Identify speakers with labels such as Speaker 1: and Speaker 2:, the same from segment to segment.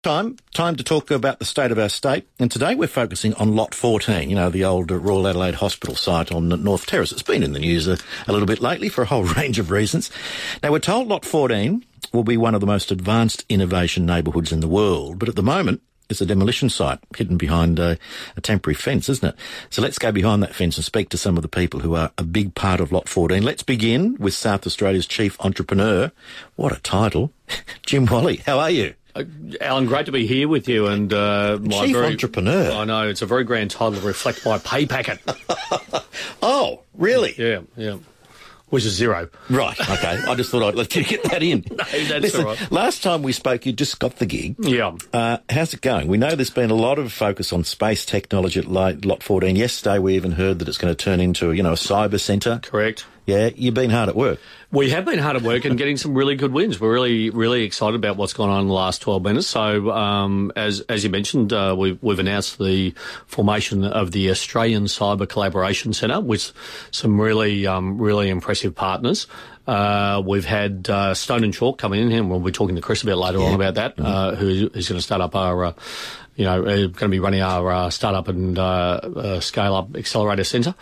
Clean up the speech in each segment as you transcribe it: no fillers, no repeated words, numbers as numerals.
Speaker 1: Time to talk about the state of our state. And today we're focusing on Lot 14, the old Royal Adelaide Hospital site on North Terrace. It's been in the news a little bit lately for a whole range of reasons. Now, we're told Lot 14 will be one of the most advanced innovation neighbourhoods in the world, but at the moment it's a demolition site hidden behind a temporary fence, isn't it? So let's go behind that fence and speak to some of the people who are a big part of Lot 14. Let's begin with South Australia's chief entrepreneur. What a title. Jim Wally, how are you?
Speaker 2: Alan, great to be here with you. And
Speaker 1: Chief entrepreneur.
Speaker 2: I know, it's a very grand title to reflect my pay packet.
Speaker 1: Oh, really?
Speaker 2: Yeah. Which is zero.
Speaker 1: Right, okay. I just thought I'd let you get that in.
Speaker 2: No, that's
Speaker 1: Listen,
Speaker 2: all right.
Speaker 1: Last time we spoke, you just got the gig.
Speaker 2: Yeah.
Speaker 1: How's it going? We know there's been a lot of focus on space technology at Lot 14. Yesterday we even heard that it's going to turn into, a cyber centre.
Speaker 2: Correct.
Speaker 1: Yeah, you've been hard at work.
Speaker 2: We have been hard at work and getting some really good wins. We're really, really excited about what's gone on in the last 12 minutes. So, as you mentioned, we've announced the formation of the Australian Cyber Collaboration Centre with some really, really impressive partners. We've had Stone and Chalk coming in here, and we'll be talking to Chris a bit later on about that, who's going to start up our going to be running our startup and scale-up accelerator centre.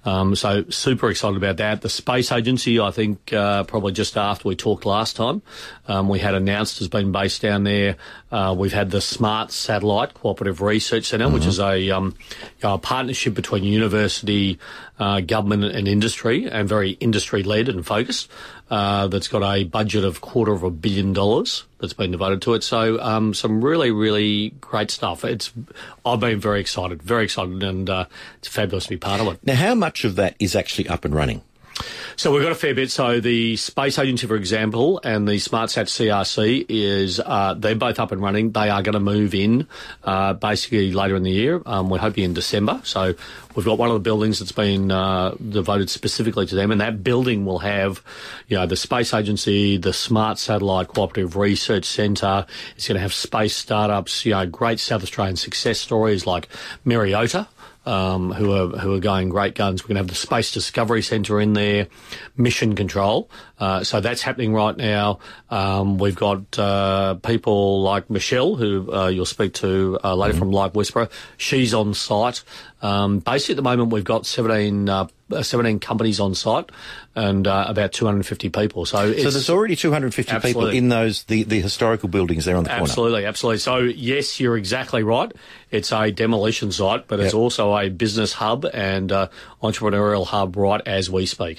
Speaker 2: So super excited about that. The Space Agency, I think, probably just after we talked last time, we had announced has been based down there. We've had the Smart Satellite Cooperative Research Centre, which is a partnership between university, government and industry, and very industry-led and focused. That's got a budget of $250 million that's been devoted to it. So some really, really great stuff. I've been very excited, and it's fabulous to be part of it.
Speaker 1: Now, how much of that is actually up and running?
Speaker 2: So we've got a fair bit. So the Space Agency, for example, and the SmartSat CRC they're both up and running. They are going to move in basically later in the year. We're hoping in December. So we've got one of the buildings that's been devoted specifically to them, and that building will have, the Space Agency, the Smart Satellite Cooperative Research Centre. It's going to have space startups, great South Australian success stories like Mariota. Who are going great guns. We're going to have the Space Discovery Centre in there, Mission Control. So that's happening right now. We've got people like Michelle, who you'll speak to later from Live Whisperer. She's on site. Basically, at the moment, we've got 17 companies on site and about 250 people. So
Speaker 1: there's already 250 people in those the historical buildings there on the corner.
Speaker 2: Absolutely. So yes, you're exactly right. It's a demolition site, but it's also a business hub and entrepreneurial hub right as we speak.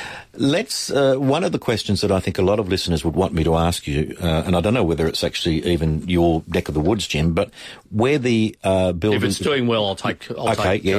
Speaker 1: Let's. One of the questions that I think a lot of listeners would want me to ask you, and I don't know whether it's actually even your neck of the woods, Jim, but where the building.
Speaker 2: If it's doing well, I'll take.
Speaker 1: No.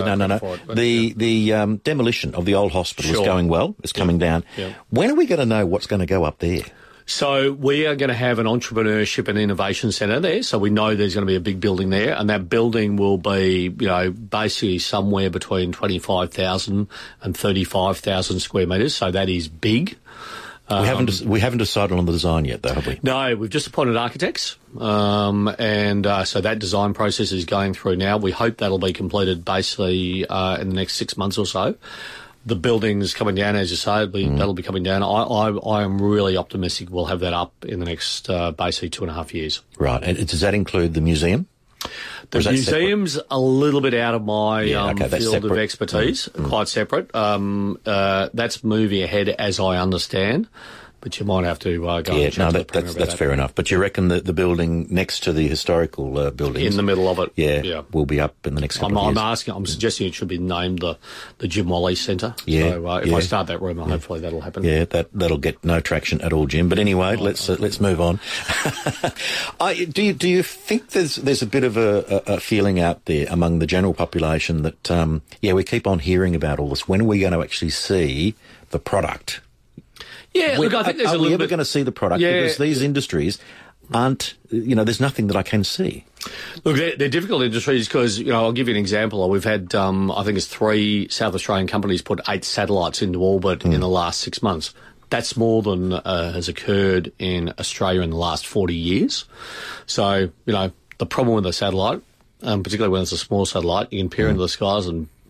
Speaker 1: The demolition of the old hospital is going well. It's coming down.
Speaker 2: Yeah.
Speaker 1: When are we going to know what's going to go up there?
Speaker 2: So we are going to have an entrepreneurship and innovation centre there. So we know there's going to be a big building there, and that building will be, basically somewhere between 25,000 and 35,000 square metres. So that is big.
Speaker 1: We haven't decided on the design yet, though, have we?
Speaker 2: No, we've just appointed architects, so that design process is going through now. We hope that'll be completed basically in the next 6 months or so. The building's coming down, as you say, that'll be coming down. I am really optimistic we'll have that up in the next basically 2.5 years.
Speaker 1: Right, and does that include the museum?
Speaker 2: The museum's separate? A little bit out of my field of expertise, quite separate. That's moving ahead as I understand. But you might have to go and chat to the Premier about
Speaker 1: that's fair enough. But you reckon that the building next to the historical buildings...
Speaker 2: In the middle of it.
Speaker 1: Will be up in the next couple of years.
Speaker 2: I'm suggesting it should be named the Jim Wally Centre.
Speaker 1: Yeah.
Speaker 2: So if I start that rumour, hopefully that'll happen.
Speaker 1: Yeah, that'll get no traction at all, Jim. But anyway, let's move on. Do you think there's a bit of a feeling out there among the general population that, we keep on hearing about all this. When are we going to actually see the product?
Speaker 2: Yeah, look, I think there's a little bit...
Speaker 1: Are we ever going to see the product?
Speaker 2: Yeah.
Speaker 1: Because these industries aren't, there's nothing that I can see.
Speaker 2: Look, they're difficult industries because, I'll give you an example. We've had, I think it's 3 South Australian companies put 8 satellites into orbit in the last 6 months. That's more than has occurred in Australia in the last 40 years. So, the problem with a satellite, particularly when it's a small satellite, you can peer into the skies and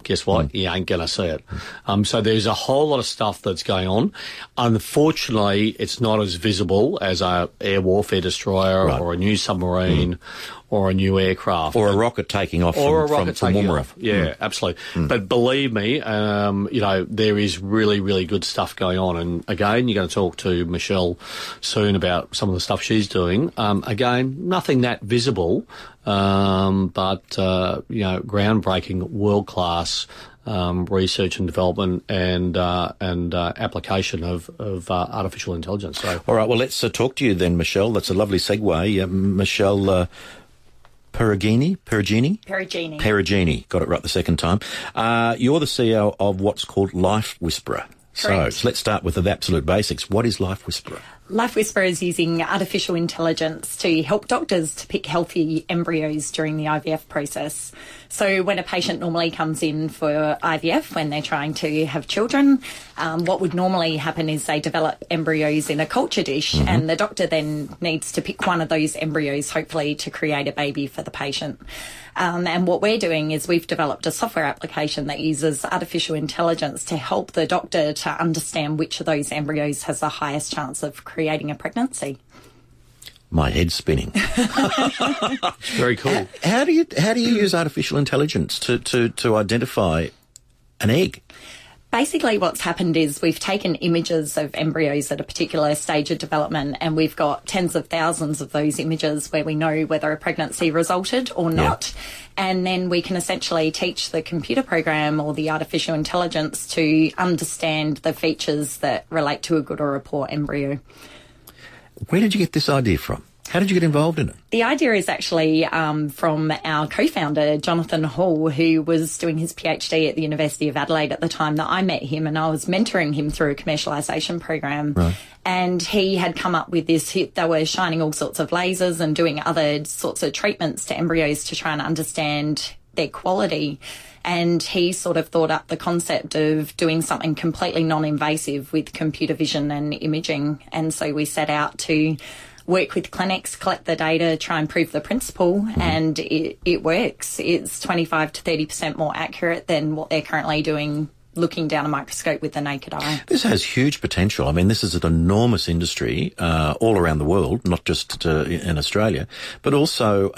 Speaker 2: guess what? You ain't going to see it. So there's a whole lot of stuff that's going on. Unfortunately, it's not as visible as a air warfare destroyer or a new submarine or a new aircraft.
Speaker 1: Or a rocket taking off from Woomera.
Speaker 2: Yeah, absolutely. But believe me, you know, there is really, really good stuff going on. And again, you're going to talk to Michelle soon about some of the stuff she's doing. Again, nothing that visible, but, you know, groundbreaking, world-class research and development and application of artificial intelligence. So,
Speaker 1: all right, well, let's talk to you then, Michelle. That's a lovely segue. Michelle Perugini, got it right the second time. You're the CEO of what's called Life Whisperer. So let's start with the absolute basics. What is Life Whisperer?
Speaker 3: Life Whisperer is using artificial intelligence to help doctors to pick healthy embryos during the IVF process. So when a patient normally comes in for IVF, when they're trying to have children, what would normally happen is they develop embryos in a culture dish, and the doctor then needs to pick one of those embryos, hopefully, to create a baby for the patient. And what we're doing is we've developed a software application that uses artificial intelligence to help the doctor to understand which of those embryos has the highest chance of creating a pregnancy.
Speaker 1: My head's spinning.
Speaker 2: Very cool.
Speaker 1: How do you use artificial intelligence to identify an egg?
Speaker 3: Basically what's happened is we've taken images of embryos at a particular stage of development, and we've got tens of thousands of those images where we know whether a pregnancy resulted or not. And then we can essentially teach the computer program or the artificial intelligence to understand the features that relate to a good or a poor embryo.
Speaker 1: Where did you get this idea from? How did you get involved in it?
Speaker 3: The idea is actually from our co-founder, Jonathan Hall, who was doing his PhD at the University of Adelaide at the time that I met him, and I was mentoring him through a commercialisation program. Right. And he had come up with this. They were shining all sorts of lasers and doing other sorts of treatments to embryos to try and understand their quality. And he sort of thought up the concept of doing something completely non-invasive with computer vision and imaging. And so we set out to work with clinics, collect the data, try and prove the principle, and it works. It's 25 to 30% more accurate than what they're currently doing looking down a microscope with the naked eye. This
Speaker 1: has huge potential. I mean, this is an enormous industry all around the world, not just in Australia, but also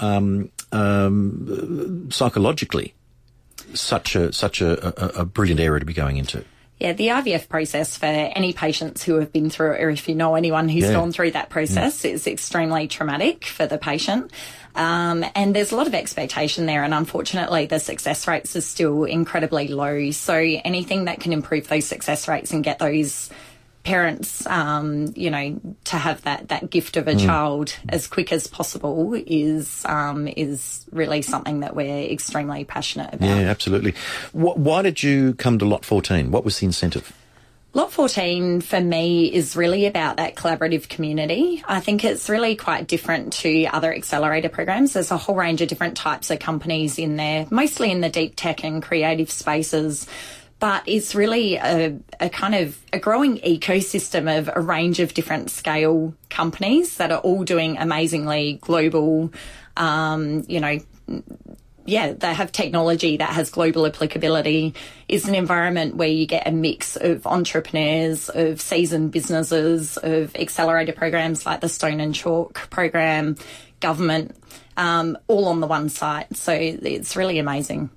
Speaker 1: psychologically. Such a brilliant area to be going into.
Speaker 3: Yeah, the IVF process for any patients who have been through it, or if you know anyone who's gone through that process, is extremely traumatic for the patient. And there's a lot of expectation there, and unfortunately the success rates are still incredibly low. So anything that can improve those success rates and get those parents, you know, to have that gift of a child as quick as possible is really something that we're extremely passionate about.
Speaker 1: Yeah, absolutely. Why did you come to Lot 14? What was the incentive?
Speaker 3: Lot 14 for me is really about that collaborative community. I think it's really quite different to other accelerator programs. There's a whole range of different types of companies in there, mostly in the deep tech and creative spaces. But it's really a kind of a growing ecosystem of a range of different scale companies that are all doing amazingly global, you know, they have technology that has global applicability. It's an environment where you get a mix of entrepreneurs, of seasoned businesses, of accelerator programs like the Stone and Chalk program, government, all on the one site. So it's really amazing.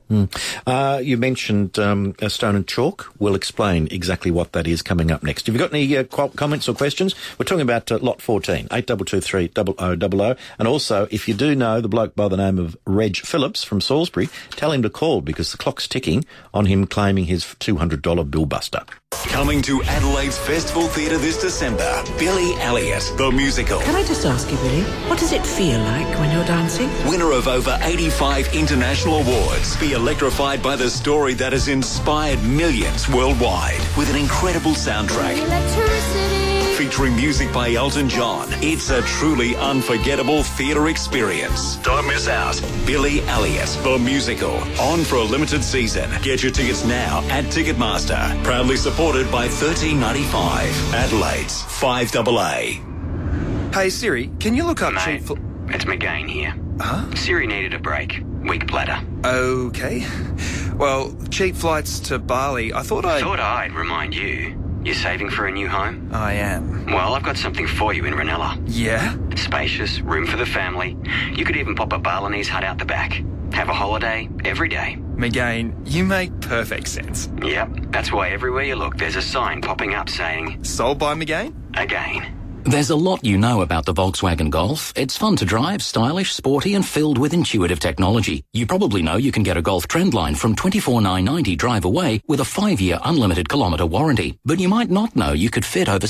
Speaker 1: You mentioned Stone and Chalk. We'll explain exactly what that is coming up next. Have you got any comments or questions? We're talking about Lot 14, 8223 0000. And also, if you do know the bloke by the name of Reg Phillips from Salisbury, tell him to call because the clock's ticking on him claiming his $200 bill buster.
Speaker 4: Coming to Adelaide's Festival Theatre this December, Billy Elliot, the musical.
Speaker 5: Can I just ask you, Billy, what does it feel like when you're dancing?
Speaker 4: Winner of over 85 international awards. Be electrified by the story that has inspired millions worldwide with an incredible soundtrack. Featuring music by Elton John. It's a truly unforgettable theatre experience. Don't miss out. Billy Elliot, the musical. On for a limited season. Get your tickets now at Ticketmaster. Proudly supported by $13.95. Adelaide's 5AA.
Speaker 6: Hey Siri, can you look up cheap... it's McGain here.
Speaker 7: Huh?
Speaker 6: Siri needed a break. Weak bladder.
Speaker 7: Okay. Well, cheap flights to Bali. Thought
Speaker 6: I'd remind you. You're saving for a new home?
Speaker 7: I am.
Speaker 6: Well, I've got something for you in Ranella.
Speaker 7: Yeah?
Speaker 6: Spacious, room for the family. You could even pop a Balinese hut out the back. Have a holiday every day.
Speaker 7: McGain, you make perfect sense.
Speaker 6: Yep, that's why everywhere you look there's a sign popping up saying...
Speaker 7: Sold by McGain?
Speaker 6: Again.
Speaker 8: There's a lot you know about the Volkswagen Golf. It's fun to drive, stylish, sporty and filled with intuitive technology. You probably know you can get a Golf Trendline from $24,990 drive away with a 5-year unlimited kilometre warranty. But you might not know you could fit over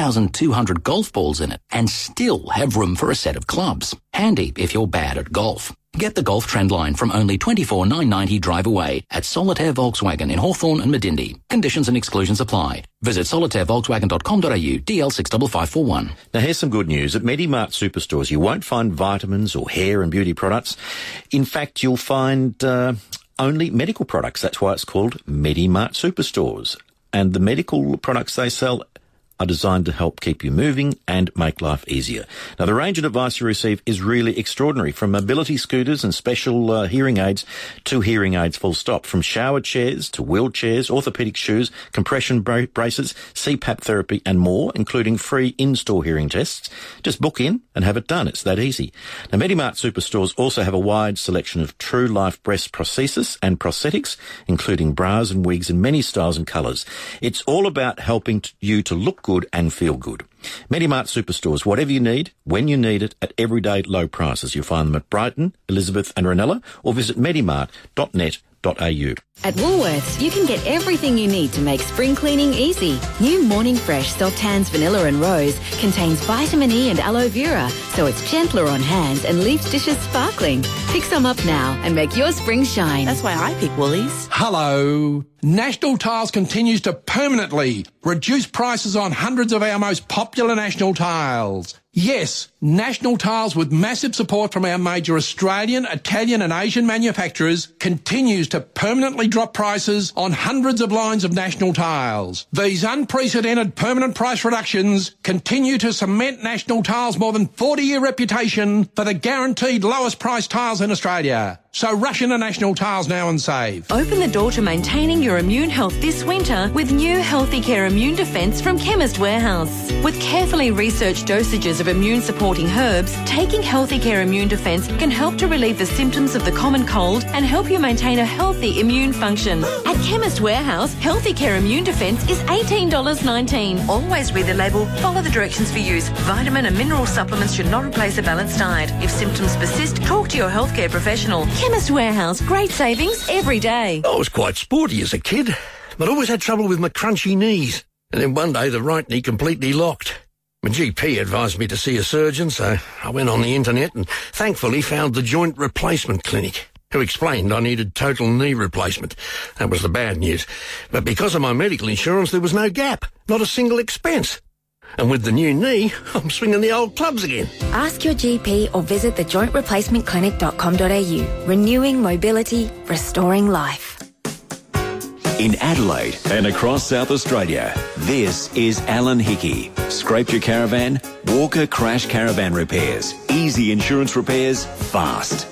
Speaker 8: 6,200 golf balls in it and still have room for a set of clubs. Handy if you're bad at golf. Get the Golf Trendline from only $24,990 drive away at Solitaire Volkswagen in Hawthorn and Medindie. Conditions and exclusions apply. Visit solitairevolkswagen.com.au DL65541.
Speaker 1: Now here's some good news. At Medimart Superstores you won't find vitamins or hair and beauty products. In fact, you'll find only medical products. That's why it's called Medimart Superstores. And the medical products they sell are designed to help keep you moving and make life easier. Now, the range of advice you receive is really extraordinary, from mobility scooters and special hearing aids to hearing aids full stop, from shower chairs to wheelchairs, orthopaedic shoes, compression braces, CPAP therapy and more, including free in-store hearing tests. Just book in and have it done. It's that easy. Now, Medimart Superstores also have a wide selection of true life breast prosthesis and prosthetics, including bras and wigs in many styles and colours. It's all about helping you to look good and feel good. Medimart Superstores, whatever you need, when you need it, at everyday low prices. You'll find them at Brighton, Elizabeth and Ranella, or visit medimart.net.au.
Speaker 9: At Woolworths, you can get everything you need to make spring cleaning easy. New Morning Fresh Soft Hands Vanilla and Rose contains vitamin E and aloe vera, so it's gentler on hands and leaves dishes sparkling. Pick some up now and make your spring shine.
Speaker 5: That's why I pick Woolies.
Speaker 10: Hello. National Tiles continues to permanently reduce prices on hundreds of our most popular National Tiles. Yes, National Tiles, with massive support from our major Australian, Italian and Asian manufacturers, continues to permanently drop prices on hundreds of lines of National Tiles. These unprecedented permanent price reductions continue to cement National Tiles' more than 40-year reputation for the guaranteed lowest price tiles in Australia. So rush into National Tiles now and save.
Speaker 9: Open the door to maintaining your immune health this winter with new Healthy Care Immune Defence from Chemist Warehouse. With carefully researched dosages of immune-supporting herbs, taking Healthy Care Immune Defence can help to relieve the symptoms of the common cold and help you maintain a healthy immune function. At Chemist Warehouse, Healthy Care Immune Defence is $18.19.
Speaker 5: Always read the label, follow the directions for use. Vitamin and mineral supplements should not replace a balanced diet. If symptoms persist, talk to your healthcare professional.
Speaker 9: Chemist Warehouse, great savings every day.
Speaker 11: I was quite sporty as a kid, but always had trouble with my crunchy knees. And then one day the right knee completely locked. My GP advised me to see a surgeon, so I went on the internet and thankfully found the Joint Replacement Clinic, who explained I needed total knee replacement. That was the bad news. But because of my medical insurance, there was no gap, not a single expense. And with the new knee, I'm swinging the old clubs again.
Speaker 9: Ask your GP or visit thejointreplacementclinic.com.au. Renewing mobility, restoring life.
Speaker 4: In Adelaide and across South Australia, this is Alan Hickey. Scraped your caravan? Walker Crash Caravan Repairs. Easy insurance repairs, fast.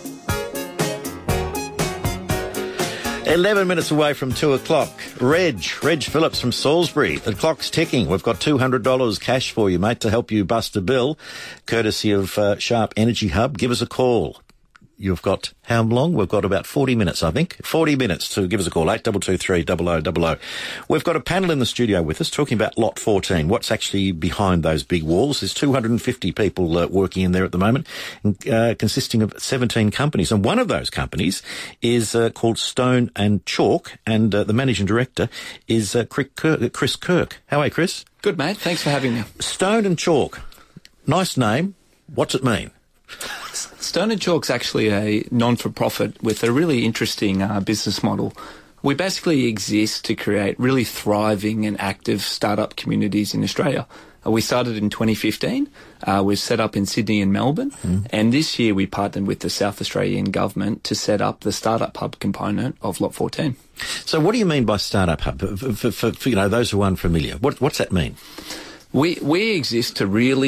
Speaker 1: 11 minutes away from 2 o'clock. Reg Phillips from Salisbury. The clock's ticking. We've got $200 cash for you, mate, to help you bust a bill, courtesy of Sharp Energy Hub. Give us a call. You've got how long? We've got about 40 minutes, I think. 40 minutes to give us a call, 8223 0000. We've got a panel in the studio with us talking about Lot 14, what's actually behind those big walls. There's 250 people working in there at the moment, consisting of 17 companies. And one of those companies is called Stone and Chalk, and the managing director is Chris Kirk. How are you, Chris?
Speaker 12: Good, mate. Thanks for having me.
Speaker 1: Stone and Chalk. Nice name. What's it mean?
Speaker 12: Stone and Chalk's actually a non-for-profit with a really interesting business model. We basically exist to create really thriving and active startup communities in Australia. We started in 2015. We're set up in Sydney and Melbourne. And this year we partnered with the South Australian government to set up the Startup Hub component of Lot 14.
Speaker 1: So what do you mean by Startup Hub? For those who are unfamiliar, what's that mean?
Speaker 12: We exist to really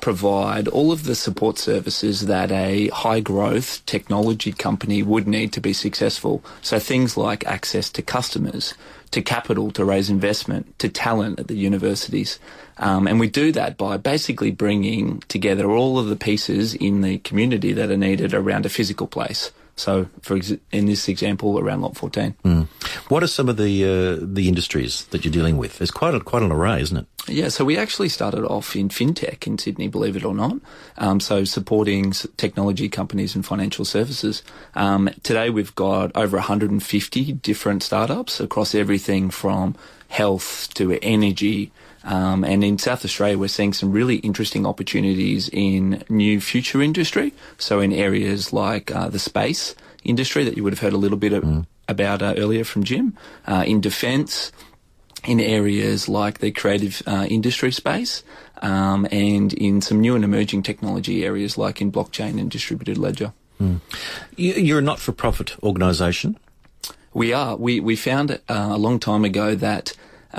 Speaker 12: provide all of the support services that a high-growth technology company would need to be successful. So things like access to customers, to capital to raise investment, to talent at the universities. And we do that by basically bringing together all of the pieces in the community that are needed around a physical place. So, in this example, around Lot 14.
Speaker 1: What are some of the industries that you're dealing with? There's quite an array, isn't it?
Speaker 12: Yeah, so we actually started off in fintech in Sydney, believe it or not. So supporting technology companies and financial services. Today we've got over 150 different startups across everything from health to energy. And in South Australia, we're seeing some really interesting opportunities in new future industry. So in areas like the space industry that you would have heard a little bit about earlier from Jim, in defence, in areas like the creative industry space, and in some new and emerging technology areas like in blockchain and distributed ledger.
Speaker 1: You're a not-for-profit organisation?
Speaker 12: We are. We found a long time ago that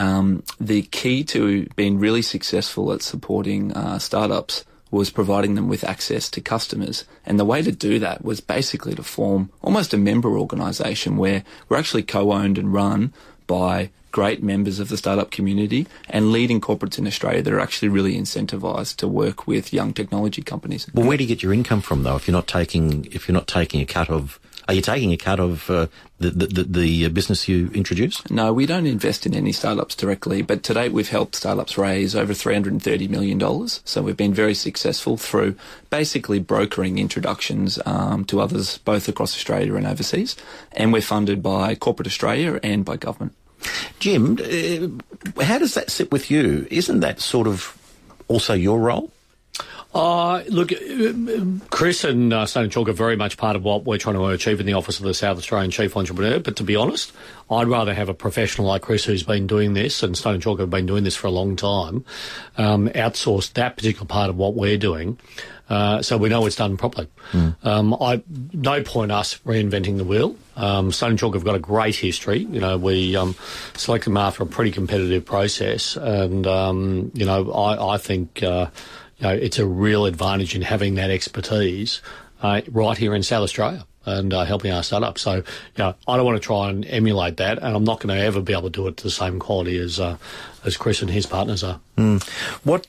Speaker 12: the key to being really successful at supporting startups was providing them with access to customers. And the way to do that was basically to form almost a member organisation where we're actually co-owned and run by great members of the startup community and leading corporates in Australia that are actually really incentivised to work with young technology companies.
Speaker 1: Well, where do you get your income from, though, if you're not taking a cut of... Are you taking a cut of the business you introduce?
Speaker 12: No, we don't invest in any startups directly, but to date we've helped startups raise over $330 million. So we've been very successful through basically brokering introductions to others both across Australia and overseas. And we're funded by Corporate Australia and by government.
Speaker 1: Jim, how does that sit with you? Isn't that sort of also your role?
Speaker 2: Look, Chris and Stone and Chalk are very much part of what we're trying to achieve in the Office of the South Australian Chief Entrepreneur, but to be honest, I'd rather have a professional like Chris who's been doing this, and Stone and Chalk have been doing this for a long time, outsource that particular part of what we're doing, so we know it's done properly. No point us reinventing the wheel. Stone and Chalk have got a great history. You know, we selected them after a pretty competitive process, and I think it's a real advantage in having that expertise right here in South Australia and helping our startups. So, I don't want to try and emulate that, and I'm not going to ever be able to do it to the same quality as Chris and his partners are.
Speaker 1: What,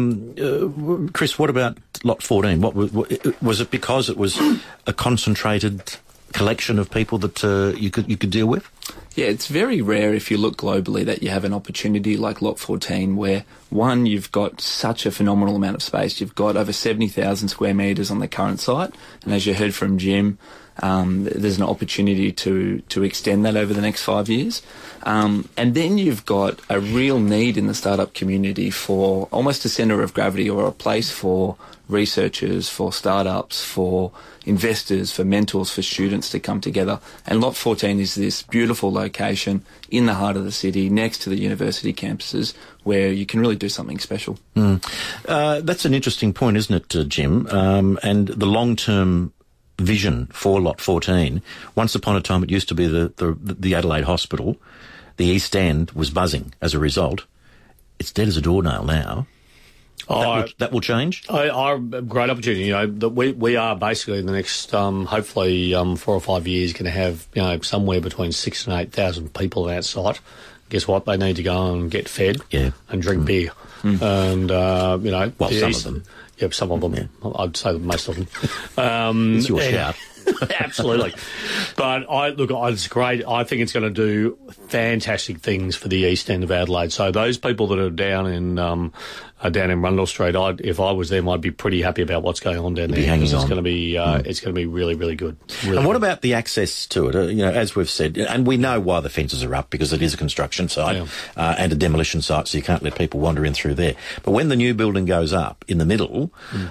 Speaker 1: Chris? What about Lot 14? What was it? Because it was a concentrated collection of people that you could deal with?
Speaker 12: Yeah, it's very rare if you look globally that you have an opportunity like Lot 14 where, one, you've got such a phenomenal amount of space. You've got over 70,000 square metres on the current site. And as you heard from Jim, there's an opportunity to extend that over the next 5 years. And then you've got a real need in the startup community for almost a centre of gravity or a place for researchers, for startups, for investors, for mentors, for students to come together. And Lot 14 is this beautiful location in the heart of the city, next to the university campuses, where you can really do something special.
Speaker 1: That's an interesting point, isn't it, Jim? And the long-term vision for Lot 14, once upon a time it used to be the Adelaide Hospital. The East End was buzzing as a result. It's dead as a doornail now. That will change?
Speaker 2: A great opportunity. That we are basically in the next, hopefully, 4 or 5 years going to have, somewhere between 6,000 and 8,000 people at that site. Guess what? They need to go and get fed and drink beer. And,
Speaker 1: Well, some of them.
Speaker 2: Yep, some of them. Yeah. I'd say most of them.
Speaker 1: It's your shout.
Speaker 2: Absolutely. But it's great. I think it's going to do fantastic things for the East End of Adelaide. So those people that are down in Rundle Street, if I was them, I'd be pretty happy about what's going on down there.
Speaker 1: It's
Speaker 2: going to be really, really good. Really
Speaker 1: and what about the access to it? As we've said, and we know why the fences are up, because it is a construction site and a demolition site, so you can't let people wander in through there. But when the new building goes up in the middle,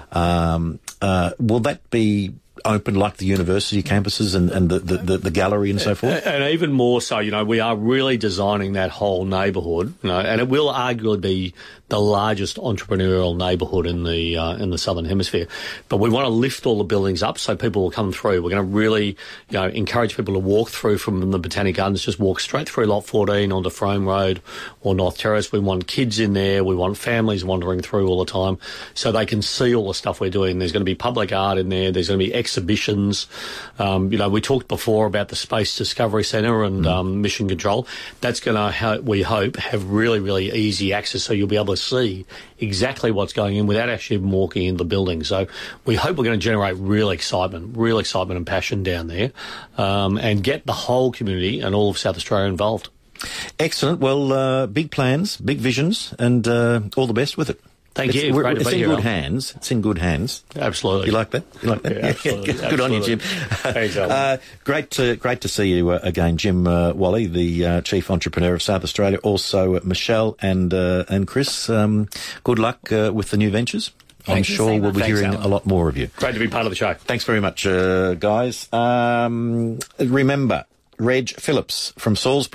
Speaker 1: will that be open like the university campuses and the gallery and so forth?
Speaker 2: And even more so, we are really designing that whole neighbourhood, and it will arguably be the largest entrepreneurial neighbourhood in the Southern Hemisphere. But we want to lift all the buildings up so people will come through. We're going to really, encourage people to walk through from the Botanic Gardens, just walk straight through Lot 14 onto Frome Road or North Terrace. We want kids in there. We want families wandering through all the time so they can see all the stuff we're doing. There's going to be public art in there. There's going to be exhibitions. We talked before about the Space Discovery Centre and Mission Control. That's going to, we hope, have really, really easy access so you'll be able to see exactly what's going in without actually even walking in the building. So we hope we're going to generate real excitement and passion down there, and get the whole community and all of South Australia involved.
Speaker 1: Excellent. Well, big plans, big visions, and all the best with it.
Speaker 2: Thank you.
Speaker 1: It's in good hands. It's in good hands.
Speaker 2: Absolutely.
Speaker 1: You like that? You like that?
Speaker 2: Yeah, absolutely.
Speaker 1: Good on you, Jim.
Speaker 2: Thanks, Alan.
Speaker 1: Great to see you again, Jim Wally, the Chief Entrepreneur of South Australia. Also, Michelle and Chris. Good luck with the new ventures. I'm sure we'll be hearing a lot more of you.
Speaker 2: Great to be part of the show.
Speaker 1: Thanks very much, guys. Remember, Reg Phillips from Salisbury.